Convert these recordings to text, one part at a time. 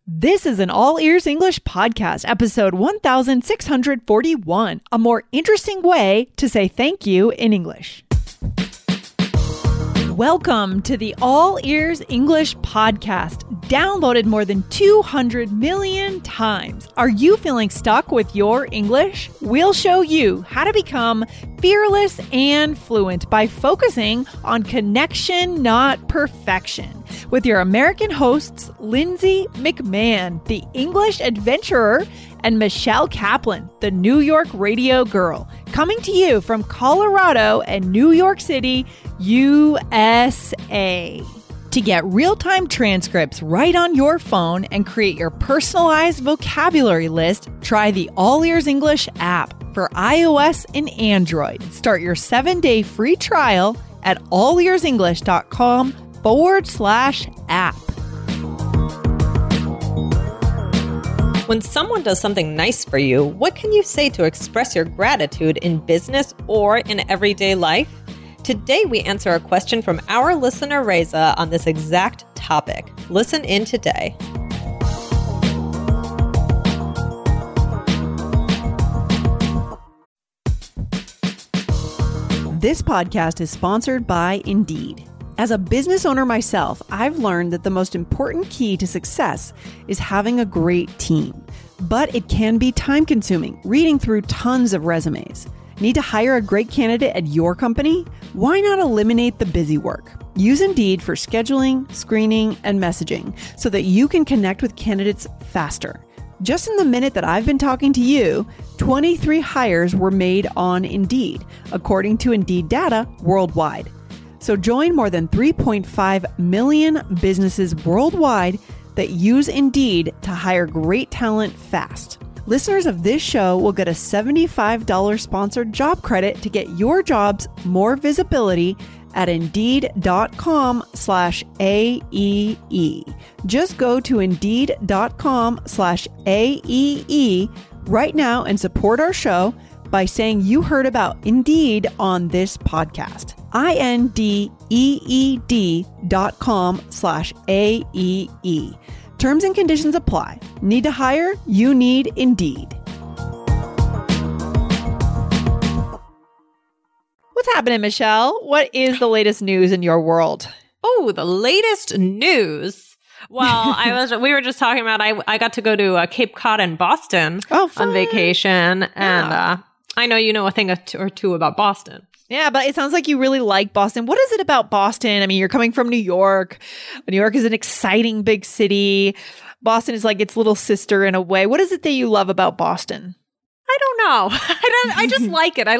This is an All Ears English podcast, episode 1641, a more interesting way to say thank you in English. Welcome to the All Ears English podcast, downloaded more than 200 million times. Are you feeling stuck with your English? We'll show you how to become fearless and fluent by focusing on connection, not perfection. With your American hosts, Lindsay McMahon, the English adventurer, and Michelle Kaplan, the New York radio girl, coming to you from Colorado and New York City, USA. To get real-time transcripts right on your phone and create your personalized vocabulary list, try the All Ears English app for iOS and Android. Start your 7-day free trial at allearsenglish.com/app. When someone does something nice for you, what can you say to express your gratitude in business or in everyday life? Today, we answer a question from our listener, Reza, on this exact topic. Listen in today. This podcast is sponsored by Indeed. As a business owner myself, I've learned that the most important key to success is having a great team. But it can be time-consuming, reading through tons of resumes. Need to hire a great candidate at your company? Why not eliminate the busy work? Use Indeed for scheduling, screening, and messaging so that you can connect with candidates faster. Just in the minute that I've been talking to you, 23 hires were made on Indeed, according to Indeed data worldwide. So join more than 3.5 million businesses worldwide that use Indeed to hire great talent fast. Listeners of this show will get a $75 sponsored job credit to get your jobs more visibility at Indeed.com/AEE. Just go to Indeed.com/AEE right now and support our show by saying you heard about Indeed on this podcast. INDEED.com/AEE. Terms and conditions apply. Need to hire? You need Indeed. What's happening, Michelle? What is the latest news in your world? Oh, the latest news. Well, we were just talking about, I got to go to Cape Cod and Boston on vacation. And I know you know a thing or two about Boston. Yeah, but it sounds like you really like Boston. What is it about Boston? I mean, you're coming from New York. New York is an exciting big city. Boston is like its little sister in a way. What is it that you love about Boston? I don't know. I just like it.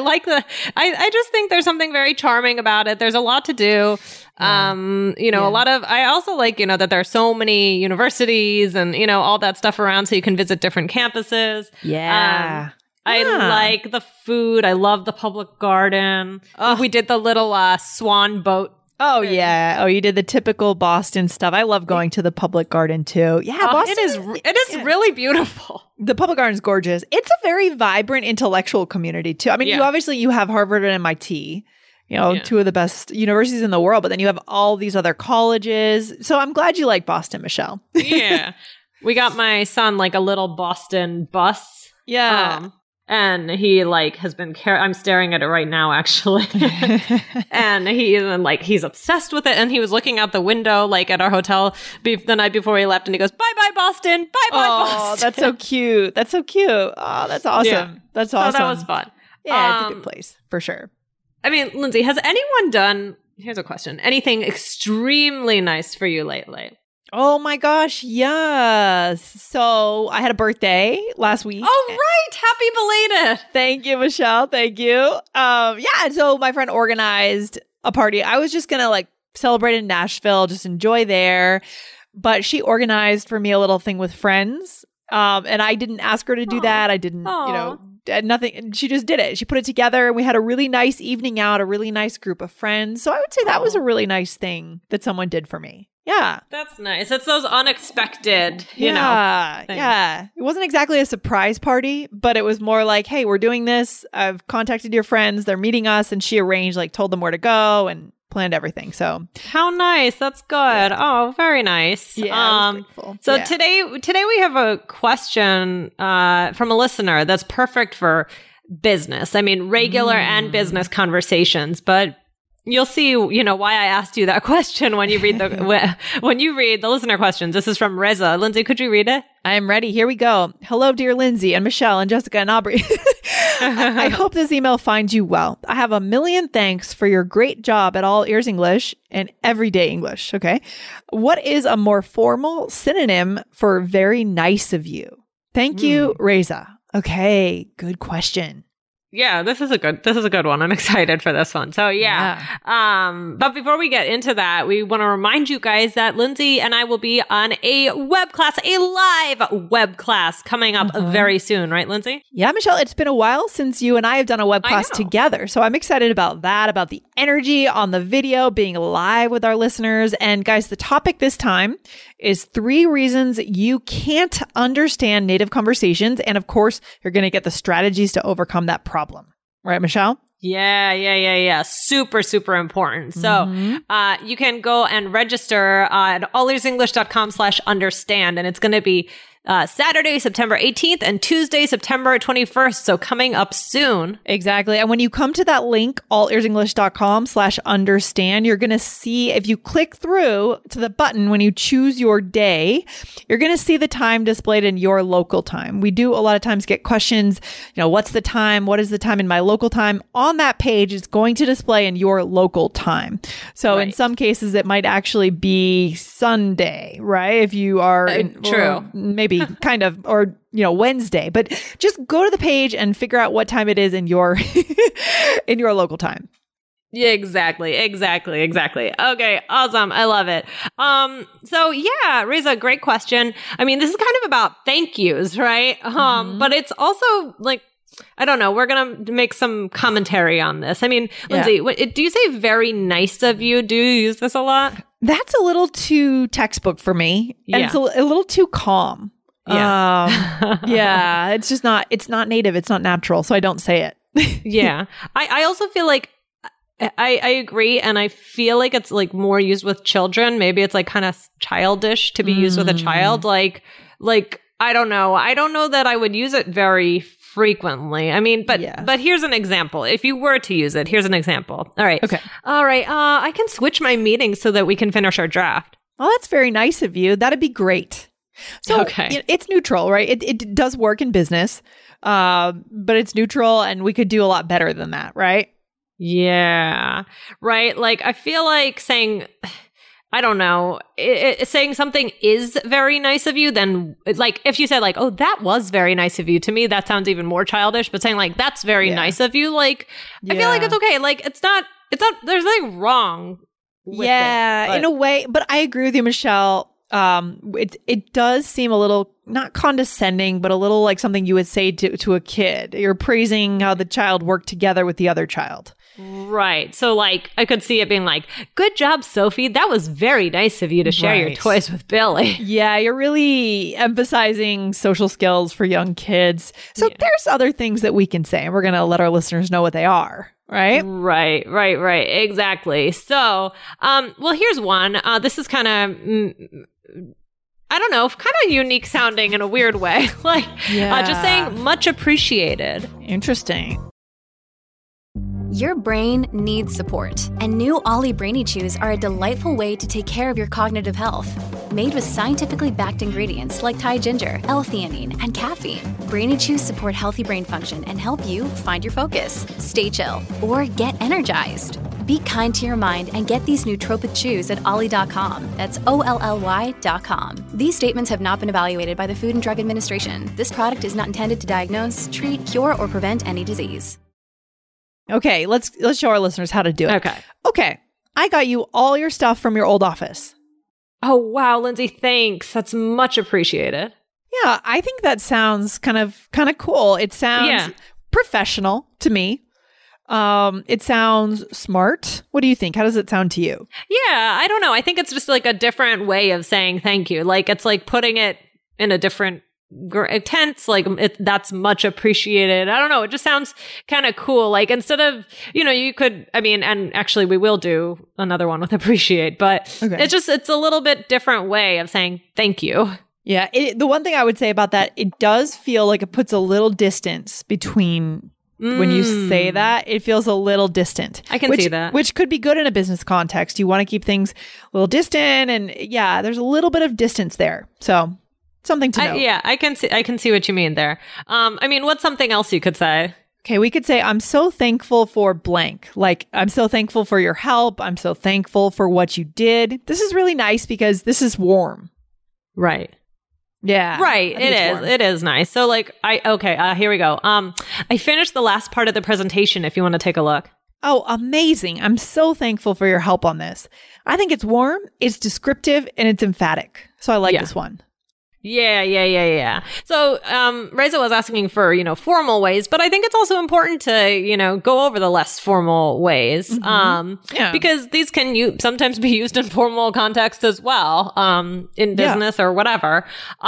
I just think there's something very charming about it. There's a lot to do. A lot of, I also like, that there are so many universities and, all that stuff around so you can visit different campuses. Yeah. I like the food. I love the public garden. We did the little swan boat. Oh, yeah. Oh, you did the typical Boston stuff. I love going to the public garden, too. Yeah, Boston. It is really beautiful. The public garden is gorgeous. It's a very vibrant intellectual community, too. I mean, you have Harvard and MIT, two of the best universities in the world, but then you have all these other colleges. So I'm glad you like Boston, Michelle. Yeah. We got my son like a little Boston bus. Yeah. And he has been I'm staring at it right now, actually. And he's obsessed with it. And he was looking out the window, at our hotel the night before he left. And he goes, bye-bye, Boston. Bye-bye, Boston. Oh, that's so cute. That's so cute. Oh, that's awesome. Yeah. That's awesome. So that was fun. Yeah, it's a good place, for sure. I mean, Lindsay, has anyone done, here's a question, anything extremely nice for you lately? Oh my gosh, yes. So I had a birthday last week. Oh, right. Happy belated. Thank you, Michelle. Thank you. So my friend organized a party. I was just going to celebrate in Nashville, just enjoy there. But she organized for me a little thing with friends. And I didn't ask her to do that. I didn't, nothing. She just did it. She put it together. We had a really nice evening out, a really nice group of friends. So I would say that was a really nice thing that someone did for me. Yeah. That's nice. It's those unexpected, things. Yeah. It wasn't exactly a surprise party, but it was more like, hey, we're doing this. I've contacted your friends. They're meeting us. And she arranged, told them where to go. And planned everything. So how nice. That's good. Yeah. Oh, very nice. Yeah. So today we have a question from a listener that's perfect for business. I mean, regular and business conversations, but you'll see, why I asked you that question when you read the listener questions. This is from Reza. Lindsay, could you read it? I'm ready. Here we go. Hello, dear Lindsay and Michelle and Jessica and Aubrey. I hope this email finds you well. I have a million thanks for your great job at All Ears English and Everyday English. Okay. What is a more formal synonym for very nice of you? Thank you, Reza. Okay. Good question. Yeah, this is a good one. I'm excited for this one. So yeah. But before we get into that, we want to remind you guys that Lindsay and I will be on a live web class coming up very soon, right, Lindsay? Yeah, Michelle, it's been a while since you and I have done a web class together. So I'm excited about that, about the energy on the video, being live with our listeners. And guys, the topic this time is 3 reasons you can't understand native conversations. And of course, you're going to get the strategies to overcome that problem. Right, Michelle? Yeah. Super, super important. So you can go and register at allearsenglish.com/understand. And it's going to be Saturday, September 18th and Tuesday, September 21st. So coming up soon. Exactly. And when you come to that link, allearsenglish.com/understand, you're going to see, if you click through to the button, when you choose your day, you're going to see the time displayed in your local time. We do a lot of times get questions, what's the time? What is the time in my local time? On that page, it's going to display in your local time. So in some cases, it might actually be Sunday, right? If you are true. Maybe kind of, or, Wednesday, but just go to the page and figure out what time it is in your, in your local time. Yeah, exactly. Okay, awesome. I love it. So yeah, Reza, great question. I mean, this is kind of about thank yous, right? But it's also like, I don't know. We're going to make some commentary on this. I mean, Lindsay, do you say very nice of you? Do you use this a lot? That's a little too textbook for me. And it's a little too calm. Yeah. It's just not, it's not native. It's not natural. So I don't say it. Yeah. I also feel like I agree. And I feel like it's like more used with children. Maybe it's like kind of childish to be used with a child. Like, I don't know. I don't know that I would use it very frequently. I mean, but here's an example. If you were to use it, here's an example. All right. Okay. All right. I can switch my meetings so that we can finish our draft. Well, that's very nice of you. That'd be great. So it's neutral, right? It does work in business, but it's neutral and we could do a lot better than that, right? Yeah. Right. Like, I feel like saying, I don't know, saying something is very nice of you, then like if you said like, oh, that was very nice of you, to me, that sounds even more childish. But saying like, that's very nice of you, like, I feel like it's okay. Like, it's not, there's nothing wrong with it. In a way. But I agree with you, Michelle. It does seem a little not condescending, but a little like something you would say to a kid. You're praising how the child worked together with the other child. Right. So like I could see it being like, good job, Sophie. That was very nice of you to share your toys with Billy. Yeah, you're really emphasizing social skills for young kids. So there's other things that we can say, and we're going to let our listeners know what they are. Right? Right. Exactly. So, well, here's one. This is kind of, I don't know, kind of unique sounding in a weird way. Like, just saying much appreciated. Interesting. Your brain needs support, and new Ollie Brainy Chews are a delightful way to take care of your cognitive health. Made with scientifically backed ingredients like Thai ginger, L-theanine, and caffeine, Brainy Chews support healthy brain function and help you find your focus, stay chill, or get energized. Be kind to your mind and get these nootropic chews at ollie.com. That's OLLY.com. These statements have not been evaluated by the Food and Drug Administration. This product is not intended to diagnose, treat, cure, or prevent any disease. Okay, let's show our listeners how to do it. Okay. I got you all your stuff from your old office. Oh, wow, Lindsay, thanks. That's much appreciated. Yeah, I think that sounds kind of cool. It sounds professional to me. It sounds smart. What do you think? How does it sound to you? Yeah, I don't know. I think it's just like a different way of saying thank you. Like it's like putting it in a different tense, like that's much appreciated. I don't know. It just sounds kind of cool. Like instead of, you could, and actually we will do another one with appreciate, but it's a little bit different way of saying thank you. Yeah. The one thing I would say about that, it does feel like it puts a little distance between when you say that. It feels a little distant. I can see that. Which could be good in a business context. You want to keep things a little distant, and yeah, there's a little bit of distance there. So something to know. I can see what you mean there. What's something else you could say? Okay, we could say, I'm so thankful for blank. Like, I'm so thankful for your help. I'm so thankful for what you did. This is really nice because this is warm. Right. Yeah. Right. It is nice. So like, here we go. I finished the last part of the presentation if you want to take a look. Oh, amazing. I'm so thankful for your help on this. I think it's warm, it's descriptive, and it's emphatic. So I like this one. Yeah. So, Reza was asking for, formal ways, but I think it's also important to, go over the less formal ways. Because these can sometimes be used in formal context as well, in business or whatever.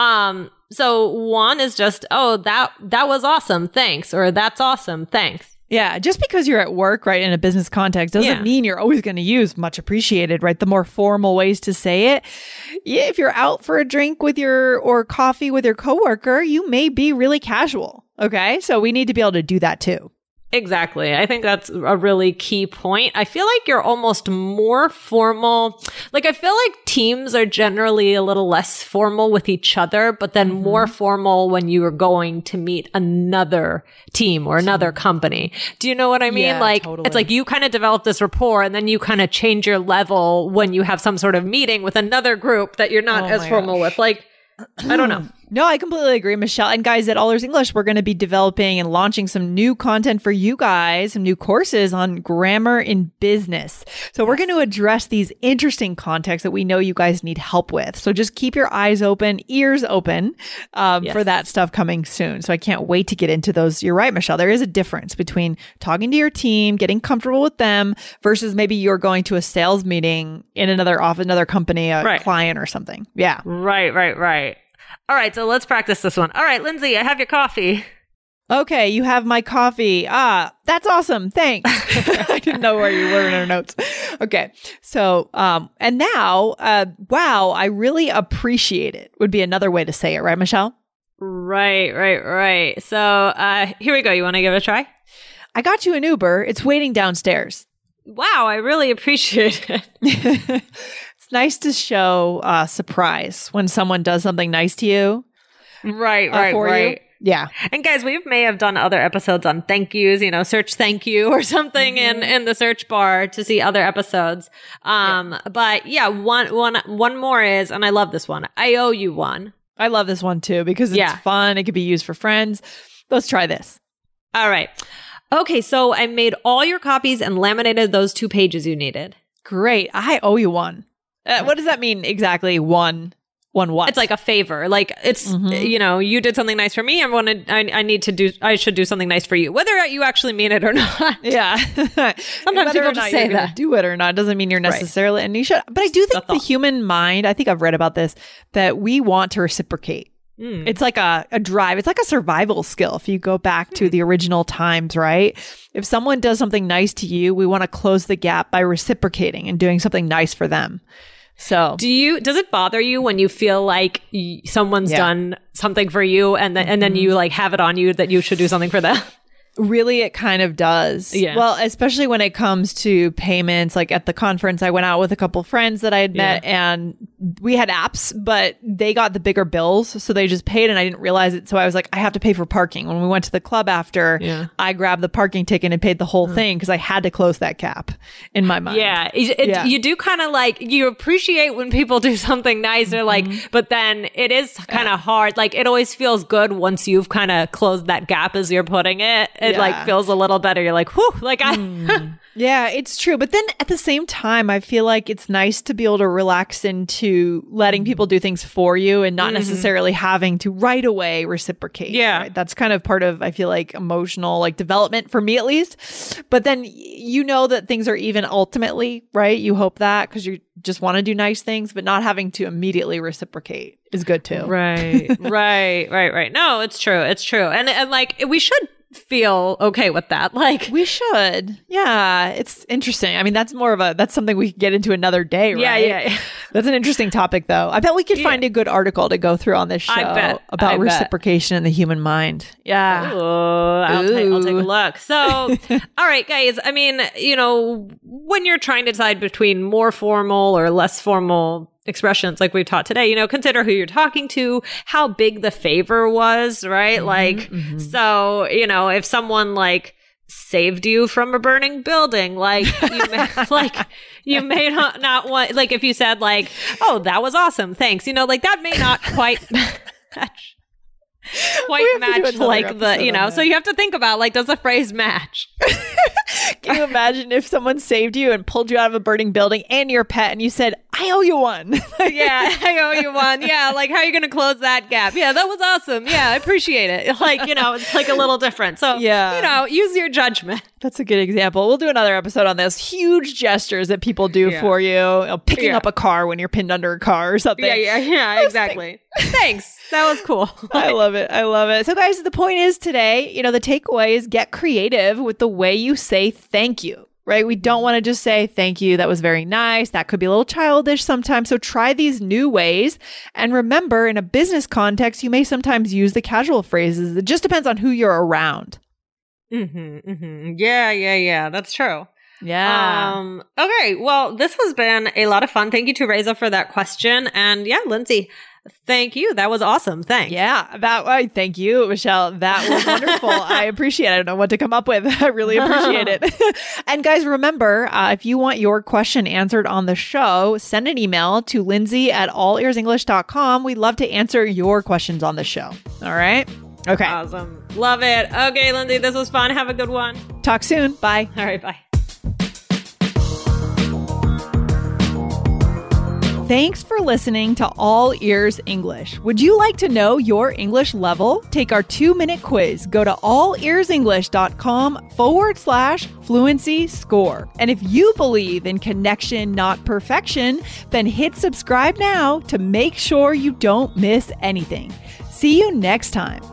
So one is just, oh, that was awesome. Thanks. Or that's awesome. Thanks. Yeah, just because you're at work, right, in a business context doesn't mean you're always going to use much appreciated, right? The more formal ways to say it. Yeah, if you're out for a drink with or coffee with your coworker, you may be really casual. Okay, so we need to be able to do that too. Exactly. I think that's a really key point. I feel like you're almost more formal. Like, I feel like teams are generally a little less formal with each other, but then more formal when you are going to meet another team or another company. Do you know what I mean? Yeah, like, totally. It's like you kind of develop this rapport and then you kind of change your level when you have some sort of meeting with another group that you're not as formal with. Like, I don't know. No, I completely agree, Michelle. And guys, at All Ears English, we're going to be developing and launching some new content for you guys, some new courses on grammar in business. So we're going to address these interesting contexts that we know you guys need help with. So just keep your eyes open, ears open for that stuff coming soon. So I can't wait to get into those. You're right, Michelle. There is a difference between talking to your team, getting comfortable with them, versus maybe you're going to a sales meeting in another office, another company, a client or something. Yeah. Right. All right, so let's practice this one. All right, Lindsay, I have your coffee. Okay, you have my coffee. That's awesome. Thanks. I didn't know where you were in our notes. Okay, so, and now, wow, I really appreciate it would be another way to say it, right, Michelle? Right. So, here we go. You want to give it a try? I got you an Uber. It's waiting downstairs. Wow, I really appreciate it. It's nice to show surprise when someone does something nice to you. Right. You. Yeah. And guys, we may have done other episodes on thank yous, search thank you or something in the search bar to see other episodes. But yeah, one more is, and I love this one, I owe you one. I love this one too because it's fun. It could be used for friends. Let's try this. All right. Okay, so I made all your copies and laminated those 2 pages you needed. Great. I owe you one. What does that mean exactly? One what? It's like a favor. Like it's, you did something nice for me. I should do something nice for you, whether you actually mean it or not. Yeah. Sometimes people just say that. Do it or not doesn't mean you're necessarily, and you should. But I do think the human mind, I think I've read about this, that we want to reciprocate. It's like a drive. It's like a survival skill. If you go back to the original times, right? If someone does something nice to you, we want to close the gap by reciprocating and doing something nice for them. So does it bother you when you feel like someone's done something for you and then you like have it on you that you should do something for them? Really, it kind of does. Yeah. Well, especially when it comes to payments. Like at the conference, I went out with a couple friends that I had met and we had apps, but they got the bigger bills. So they just paid and I didn't realize it. So I was like, I have to pay for parking. When we went to the club after, I grabbed the parking ticket and paid the whole thing because I had to close that gap in my mind. Yeah. You do kind of like, you appreciate when people do something nice or like, but then it is kind of hard. Like it always feels good once you've kind of closed that gap as you're putting it. it like feels a little better. You're like, whew, like Yeah, it's true. But then at the same time, I feel like it's nice to be able to relax into letting people do things for you and not necessarily having to right away reciprocate. Yeah. Right? That's kind of part of, I feel like, emotional like development for me at least. But then you know that things are even ultimately, right? You hope that because you just want to do nice things, but not having to immediately reciprocate is good too. Right. No, it's true. It's true. And like we should feel okay with that. Like we should. Yeah. It's interesting. I mean, that's something we could get into another day, right? Yeah. That's an interesting topic though. I bet we could find a good article to go through on this show about reciprocation in the human mind. Yeah. I'll take a look. So, all right, guys. I mean, when you're trying to decide between more formal or less formal expressions like we've taught today, consider who you're talking to, how big the favor was, right? So, if someone like saved you from a burning building, like you may not want, like if you said like, oh, that was awesome, thanks, like that may not quite match. Match like the, so you have to think about like, does the phrase match? Can you imagine if someone saved you and pulled you out of a burning building and your pet and you said, I owe you one? Yeah, I owe you one. Yeah, like how are you going to close that gap? Yeah, that was awesome. Yeah, I appreciate it. Like, it's like a little different. So, use your judgment. That's a good example. We'll do another episode on this. Huge gestures that people do for you. Picking up a car when you're pinned under a car or something. Yeah, exactly. Thanks. That was cool. I love it. So guys, the point is today, the takeaway is get creative with the way you say thank you, right? We don't want to just say thank you. That was very nice. That could be a little childish sometimes. So try these new ways. And remember, in a business context, you may sometimes use the casual phrases. It just depends on who you're around. Yeah. That's true. Yeah. Okay. Well, this has been a lot of fun. Thank you to Reza for that question. And Lindsay, thank you. That was awesome. Thanks. Yeah. Thank you, Michelle. That was wonderful. I appreciate it. I don't know what to come up with. I really appreciate it. And guys, remember, if you want your question answered on the show, send an email to lindsay@allearsenglish.com. We'd love to answer your questions on the show. All right. Okay. Awesome. Love it. Okay, Lindsay, this was fun. Have a good one. Talk soon. Bye. All right. Bye. Thanks for listening to All Ears English. Would you like to know your English level? Take our 2-minute quiz. Go to allearsenglish.com/fluency score. And if you believe in connection, not perfection, then hit subscribe now to make sure you don't miss anything. See you next time.